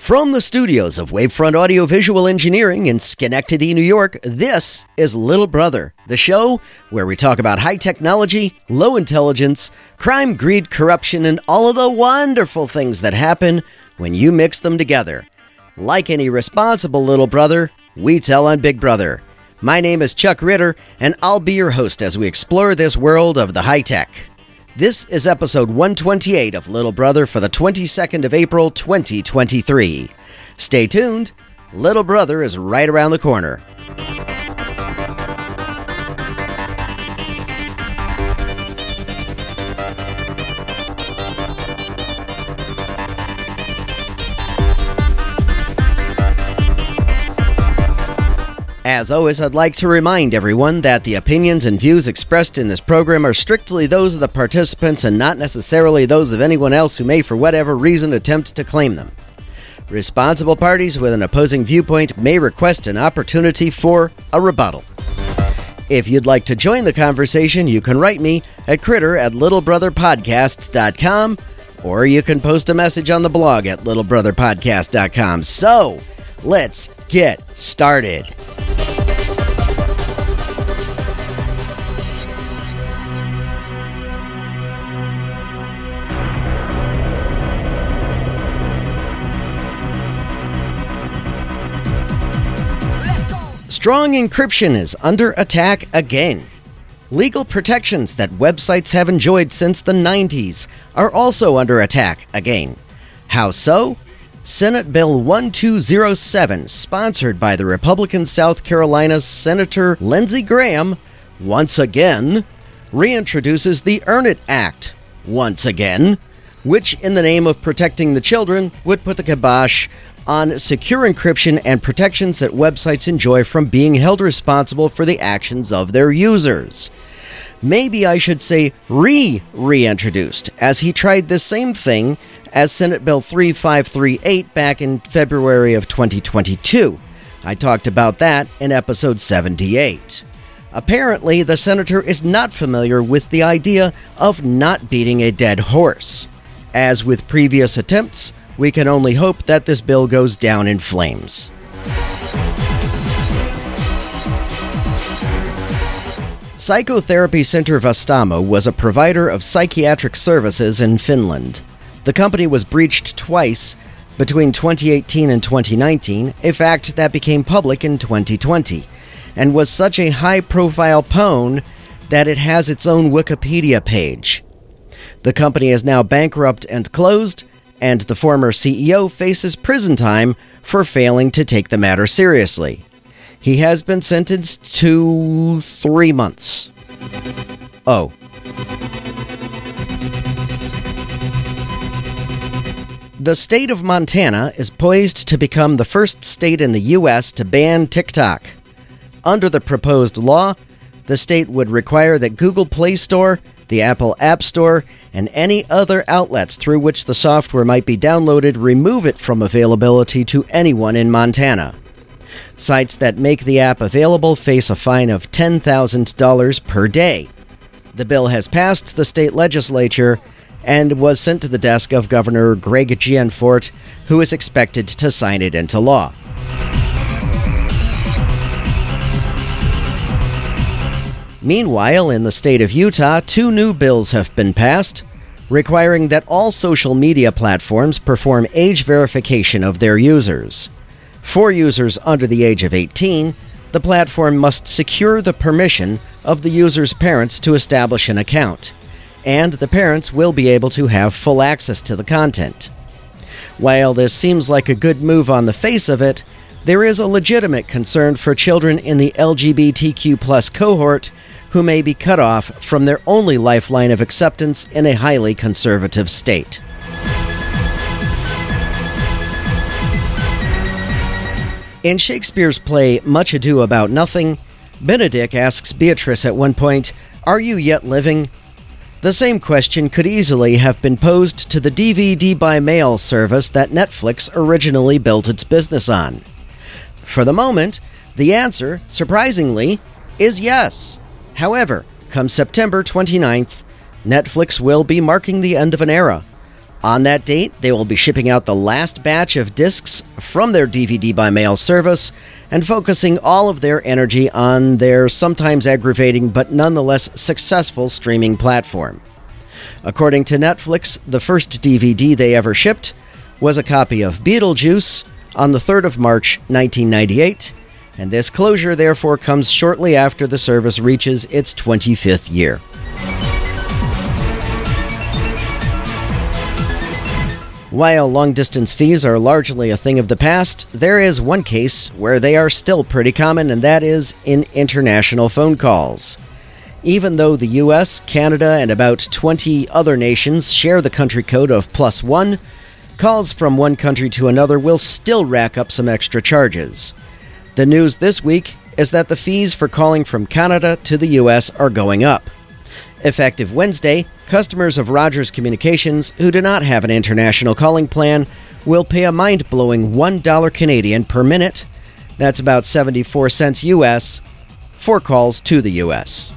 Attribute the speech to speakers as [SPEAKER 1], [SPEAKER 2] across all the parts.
[SPEAKER 1] From the studios of Wavefront Audiovisual Engineering in Schenectady, New York, this is Little Brother, the show where we talk about high technology, low intelligence, crime, greed, corruption, and all of the wonderful things that happen when you mix them together. Like any responsible little brother, we tell on Big Brother. My name is Chuck Ritter, and I'll be your host as we explore this world of the high-tech. This is episode 128 of Little Brother for the 22nd of April, 2023. Stay tuned. Little Brother is right around the corner. As always, I'd like to remind everyone that the opinions and views expressed in this program are strictly those of the participants and not necessarily those of anyone else who may, for whatever reason, attempt to claim them. Responsible parties with an opposing viewpoint may request an opportunity for a rebuttal. If you'd like to join the conversation, you can write me at critter@littlebrotherpodcasts.com, or you can post a message on the blog at littlebrotherpodcast.com. So, let's get started. Strong encryption is under attack again. Legal protections that websites have enjoyed since the 90s are also under attack again. How so? Senate Bill 1207, sponsored by the Republican South Carolina Senator Lindsey Graham, once again, reintroduces the Earn It Act, once again, which, in the name of protecting the children, would put the kibosh on secure encryption and protections that websites enjoy from being held responsible for the actions of their users. Maybe I should say reintroduced, as he tried the same thing as Senate Bill 3538 back in February of 2022. I talked about that in episode 78. Apparently, the senator is not familiar with the idea of not beating a dead horse. As with previous attempts, we can only hope that this bill goes down in flames. Psychotherapy Center Vastaamo was a provider of psychiatric services in Finland. The company was breached twice between 2018 and 2019, a fact that became public in 2020, and was such a high-profile pwn that it has its own Wikipedia page. The company is now bankrupt and closed, and the former CEO faces prison time for failing to take the matter seriously. He has been sentenced to 3 months. Oh. The state of Montana is poised to become the first state in the U.S. to ban TikTok. Under the proposed law, the state would require that Google Play Store, the Apple App Store, and any other outlets through which the software might be downloaded remove it from availability to anyone in Montana. Sites that make the app available face a fine of $10,000 per day. The bill has passed the state legislature and was sent to the desk of Governor Greg Gianforte, who is expected to sign it into law. Meanwhile, in the state of Utah, 2 new bills have been passed, requiring that all social media platforms perform age verification of their users. For users under the age of 18, the platform must secure the permission of the user's parents to establish an account, and the parents will be able to have full access to the content. While this seems like a good move on the face of it, there is a legitimate concern for children in the LGBTQ+ cohort who may be cut off from their only lifeline of acceptance in a highly conservative state. In Shakespeare's play Much Ado About Nothing, Benedick asks Beatrice at one point, "Are you yet living?" The same question could easily have been posed to the DVD by mail service that Netflix originally built its business on. For the moment, the answer, surprisingly, is yes. However, come September 29th, Netflix will be marking the end of an era. On that date, they will be shipping out the last batch of discs from their DVD by mail service and focusing all of their energy on their sometimes aggravating but nonetheless successful streaming platform. According to Netflix, the first DVD they ever shipped was a copy of Beetlejuice on the 3rd of March, 1998, and this closure therefore comes shortly after the service reaches its 25th year. While long-distance fees are largely a thing of the past, there is one case where they are still pretty common, and that is in international phone calls. Even though the US, Canada, and about 20 other nations share the country code of +1, calls from one country to another will still rack up some extra charges. The news this week is that the fees for calling from Canada to the US are going up. Effective Wednesday, customers of Rogers Communications who do not have an international calling plan will pay a mind-blowing $1 Canadian per minute, that's about 74 cents US, for calls to the US.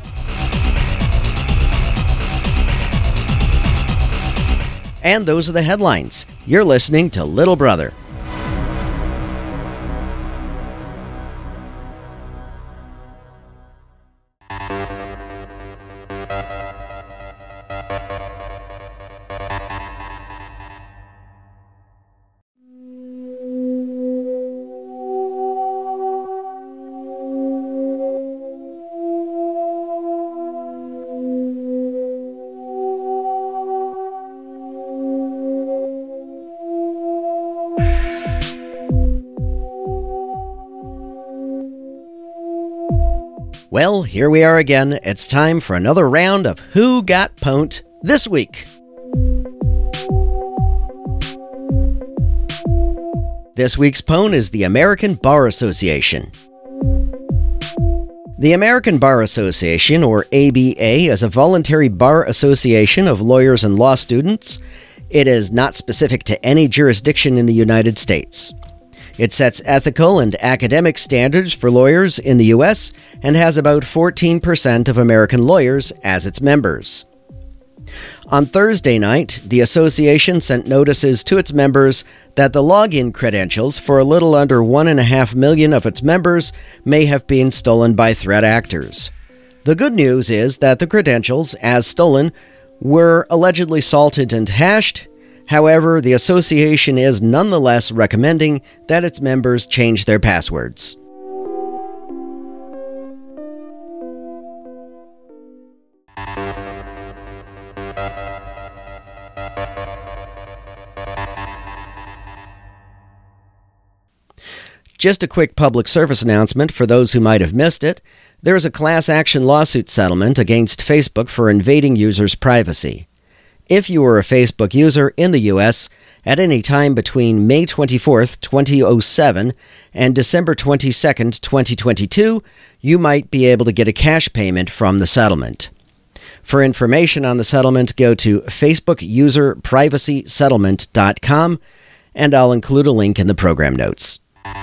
[SPEAKER 1] And those are the headlines. You're listening to Little Brother. Well, here we are again. It's time for another round of Who Got Pwned this week. This week's pwn is the American Bar Association. The American Bar Association, or ABA, is a voluntary bar association of lawyers and law students. It is not specific to any jurisdiction in the United States. It sets ethical and academic standards for lawyers in the U.S. and has about 14% of American lawyers as its members. On Thursday night, the association sent notices to its members that the login credentials for a little under 1.5 million of its members may have been stolen by threat actors. The good news is that the credentials, as stolen, were allegedly salted and hashed. However, the association is nonetheless recommending that its members change their passwords. Just a quick public service announcement for those who might have missed it. There is a class action lawsuit settlement against Facebook for invading users' privacy. If you were a Facebook user in the U.S. at any time between May 24th, 2007 and December 22nd, 2022, you might be able to get a cash payment from the settlement. For information on the settlement, go to facebookuserprivacysettlement.com, and I'll include a link in the program notes.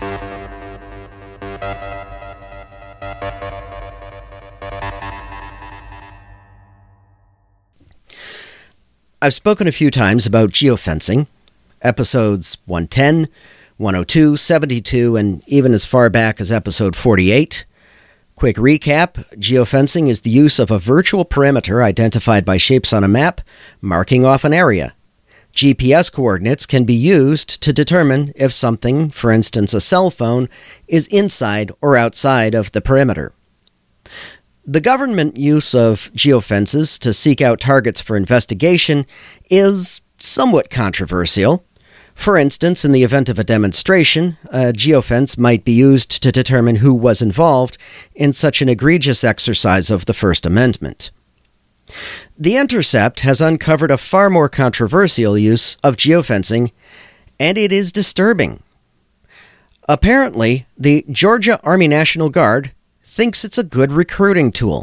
[SPEAKER 1] I've spoken a few times about geofencing, episodes 110, 102, 72, and even as far back as episode 48. Quick recap, geofencing is the use of a virtual perimeter identified by shapes on a map, marking off an area. GPS coordinates can be used to determine if something, for instance a cell phone, is inside or outside of the perimeter. The government use of geofences to seek out targets for investigation is somewhat controversial. For instance, in the event of a demonstration, a geofence might be used to determine who was involved in such an egregious exercise of the First Amendment. The Intercept has uncovered a far more controversial use of geofencing, and it is disturbing. Apparently, the Georgia Army National Guard thinks it's a good recruiting tool.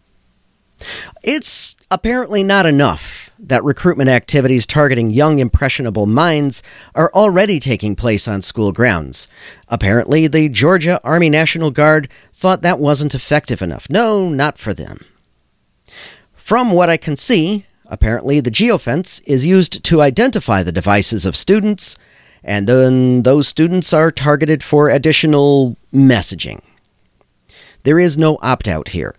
[SPEAKER 1] It's apparently not enough that recruitment activities targeting young, impressionable minds are already taking place on school grounds. Apparently, the Georgia Army National Guard thought that wasn't effective enough. No, not for them. From what I can see, Apparently, the geofence is used to identify the devices of students, and then those students are targeted for additional messaging. There is no opt-out here.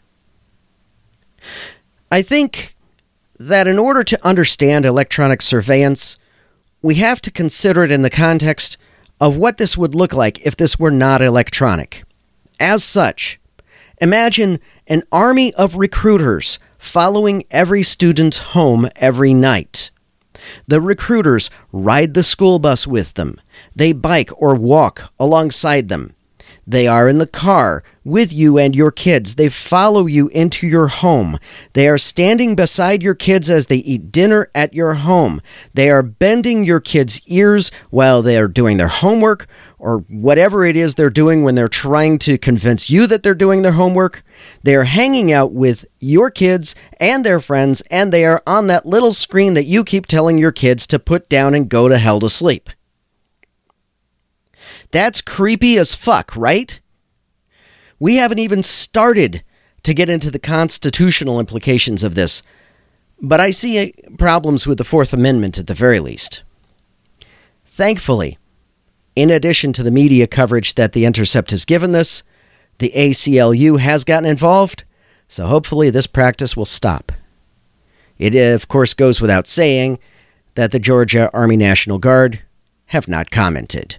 [SPEAKER 1] I think that in order to understand electronic surveillance, we have to consider it in the context of what this would look like if this were not electronic. As such, imagine an army of recruiters following every student home every night. The recruiters ride the school bus with them. They bike or walk alongside them. They are in the car with you and your kids. They follow you into your home. They are standing beside your kids as they eat dinner at your home. They are bending your kids' ears while they are doing their homework or whatever it is they're doing when they're trying to convince you that they're doing their homework. They are hanging out with your kids and their friends, and they are on that little screen that you keep telling your kids to put down and go to hell to sleep. That's creepy as fuck, right? We haven't even started to get into the constitutional implications of this, but I see problems with the Fourth Amendment at the very least. Thankfully, in addition to the media coverage that The Intercept has given this, the ACLU has gotten involved, so hopefully this practice will stop. It, of course, goes without saying that the Georgia Army National Guard have not commented.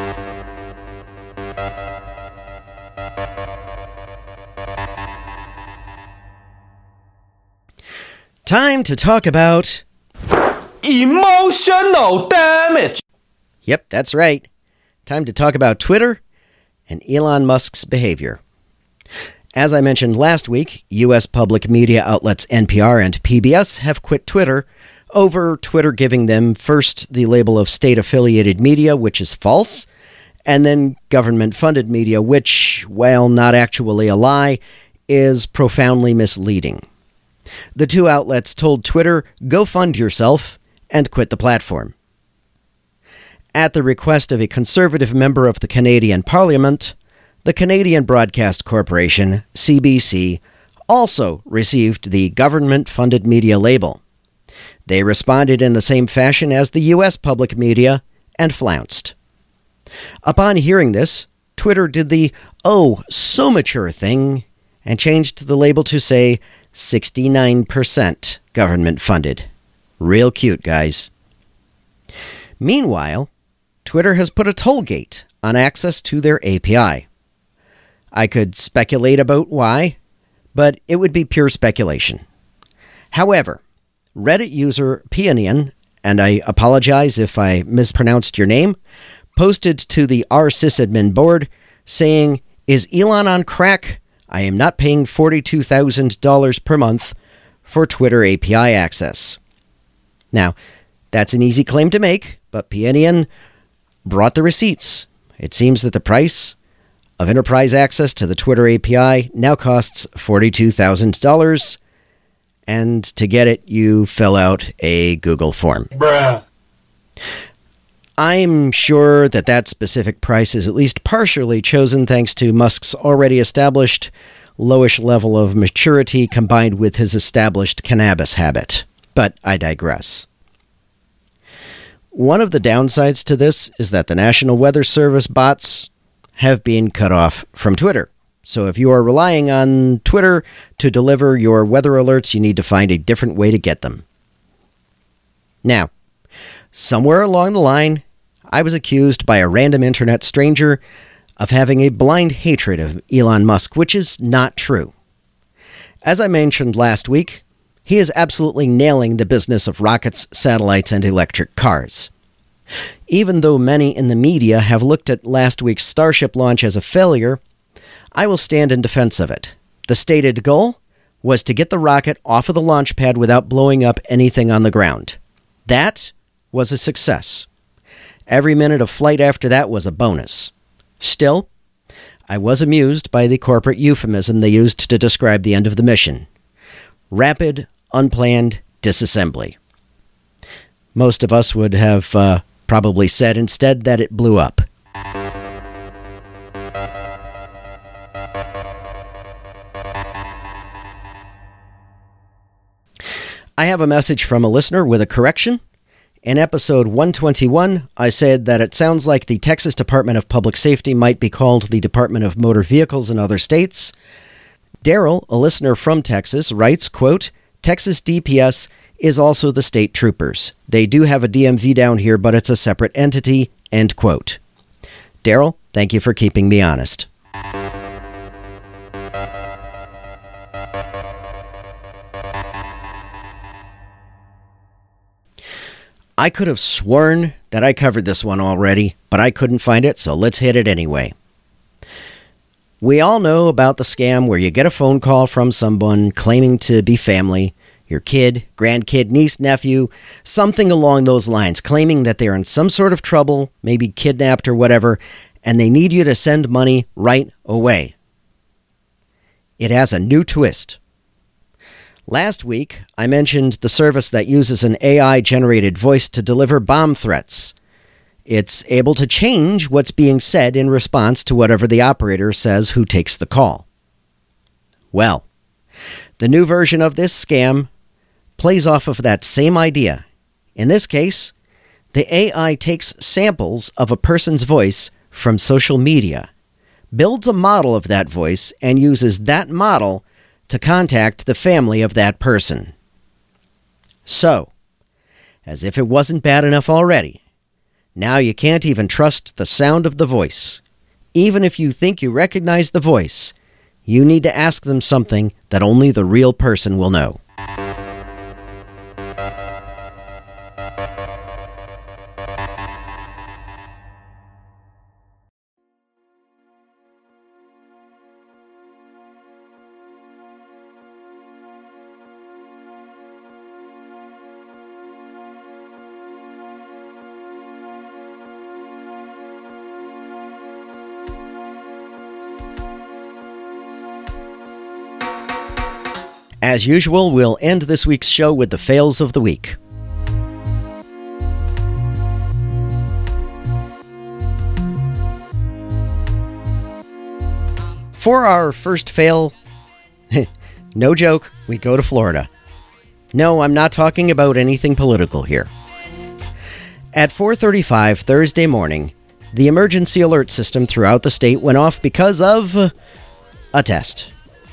[SPEAKER 1] Time to talk about
[SPEAKER 2] emotional damage.
[SPEAKER 1] Yep, that's right. Time to talk about Twitter and Elon Musk's behavior. As I mentioned last week, U.S. public media outlets NPR and PBS have quit Twitter over Twitter giving them first the label of state-affiliated media, which is false, and then government-funded media, which, while not actually a lie, is profoundly misleading. The two outlets told Twitter, "Go fund yourself," and quit the platform. At the request of a conservative member of the Canadian Parliament, the Canadian Broadcast Corporation, CBC, also received the government-funded media label. They responded in the same fashion as the U.S. public media and flounced. Upon hearing this, Twitter did the so mature thing and changed the label to say 69% government funded. Real cute, guys. Meanwhile, Twitter has put a toll gate on access to their API. I could speculate about why, but it would be pure speculation. However, Reddit user Pianian, and I apologize if I mispronounced your name, posted to the rsysadmin board saying, "Is Elon on crack? I am not paying $42,000 per month for Twitter API access." Now, that's an easy claim to make, but Pianian brought the receipts. It seems that the price of enterprise access to the Twitter API now costs $42,000, and to get it, you fill out a Google form.
[SPEAKER 2] Bruh.
[SPEAKER 1] I'm sure that that specific price is at least partially chosen thanks to Musk's already established lowish level of maturity combined with his established cannabis habit. But I digress. One of the downsides to this is that the National Weather Service bots have been cut off from Twitter. So if you are relying on Twitter to deliver your weather alerts, you need to find a different way to get them. Now, somewhere along the line, I was accused by a random internet stranger of having a blind hatred of Elon Musk, which is not true. As I mentioned last week, he is absolutely nailing the business of rockets, satellites, and electric cars. Even though many in the media have looked at last week's Starship launch as a failure, I will stand in defense of it. The stated goal was to get the rocket off of the launch pad without blowing up anything on the ground. That was a success. Every minute of flight after that was a bonus. Still, I was amused by the corporate euphemism they used to describe the end of the mission. Rapid, unplanned disassembly. Most of us would have probably said instead that it blew up. I have a message from a listener with a correction. In episode 121, I said that it sounds like the Texas Department of Public Safety might be called the Department of Motor Vehicles in other states. Daryl, a listener from Texas, writes, quote, Texas DPS is also the state troopers. They do have a DMV down here, but it's a separate entity, end quote. Daryl, thank you for keeping me honest. I could have sworn that I covered this one already, but I couldn't find it, so let's hit it anyway. We all know about the scam where you get a phone call from someone claiming to be family, your kid, grandkid, niece, nephew, something along those lines, claiming that they're in some sort of trouble, maybe kidnapped or whatever, and they need you to send money right away. It has a new twist. Last week, I mentioned the service that uses an AI-generated voice to deliver bomb threats. It's able to change what's being said in response to whatever the operator says who takes the call. Well, the new version of this scam plays off of that same idea. In this case, the AI takes samples of a person's voice from social media, builds a model of that voice, and uses that model to contact the family of that person. So, as if it wasn't bad enough already, now you can't even trust the sound of the voice. Even if you think you recognize the voice, you need to ask them something that only the real person will know. As usual, we'll end this week's show with the fails of the week. For our first fail, no joke, we go to Florida. No, I'm not talking about anything political here. At 4:35 Thursday morning, the emergency alert system throughout the state went off because of a test.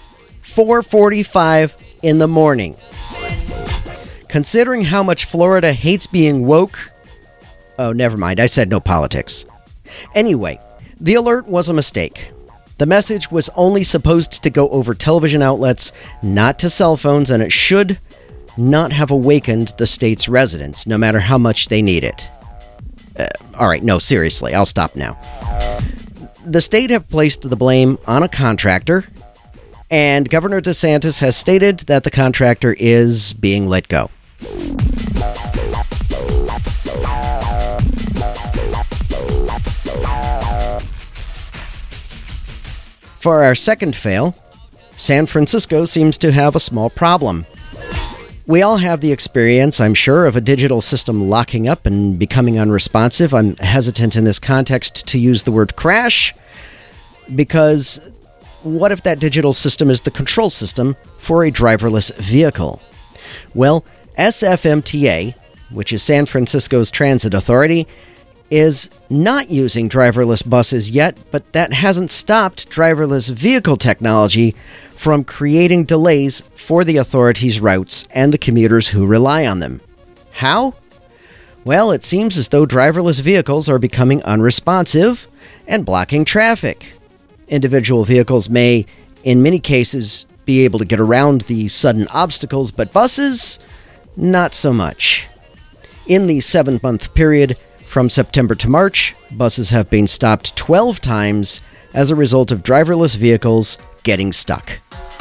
[SPEAKER 1] 4:45 in the morning. Considering how much Florida hates being woke... Oh, never mind, I said no politics. Anyway, the alert was a mistake. The message was only supposed to go over television outlets, not to cell phones, and it should not have awakened the state's residents, no matter how much they need it. Alright, no, seriously, I'll stop now. The state have placed the blame on a contractor, and Governor DeSantis has stated that the contractor is being let go. For our second fail, San Francisco seems to have a small problem. We all have the experience, I'm sure, of a digital system locking up and becoming unresponsive. I'm hesitant in this context to use the word crash, because what if that digital system is the control system for a driverless vehicle? Well, SFMTA, which is San Francisco's transit authority, is not using driverless buses yet, but that hasn't stopped driverless vehicle technology from creating delays for the authority's routes and the commuters who rely on them. How? Well, it seems as though driverless vehicles are becoming unresponsive and blocking traffic. Individual vehicles may, in many cases, be able to get around the sudden obstacles, but buses, not so much. In the 7-month period from September to March, buses have been stopped 12 times as a result of driverless vehicles getting stuck.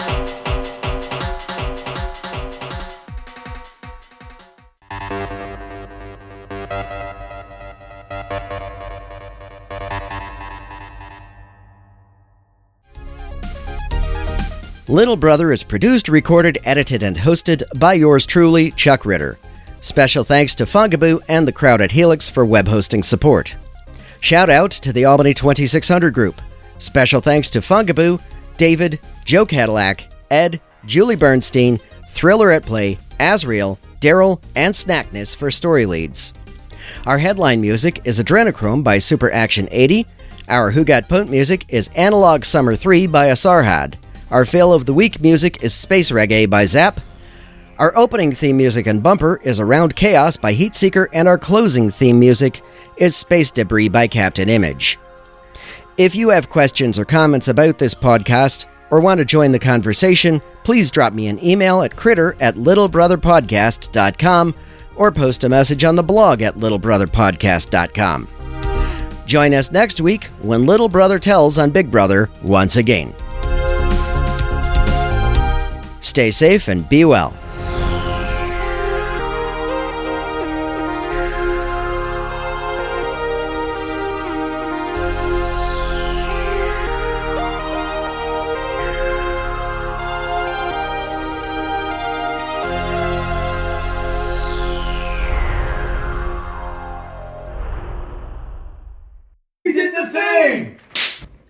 [SPEAKER 1] Little Brother is produced, recorded, edited, and hosted by yours truly, Chuck Ritter. Special thanks to Fungaboo and the crowd at Helix for web hosting support. Shout out to the Albany 2600 group. Special thanks to Fungaboo, David, Joe Cadillac, Ed, Julie Bernstein, Thriller at Play, Asriel, Daryl, and Snackness for story leads. Our headline music is Adrenochrome by Super Action 80. Our Who Got Punt music is Analog Summer 3 by Asarhad. Our Fail of the Week music is Space Reggae by Zap. Our opening theme music and bumper is Around Chaos by Heatseeker, and our closing theme music is Space Debris by Captain Image. If you have questions or comments about this podcast, or want to join the conversation, please drop me an email at critter@littlebrotherpodcast.com or post a message on the blog at littlebrotherpodcast.com. Join us next week when Little Brother tells on Big Brother once again. Stay safe and be well.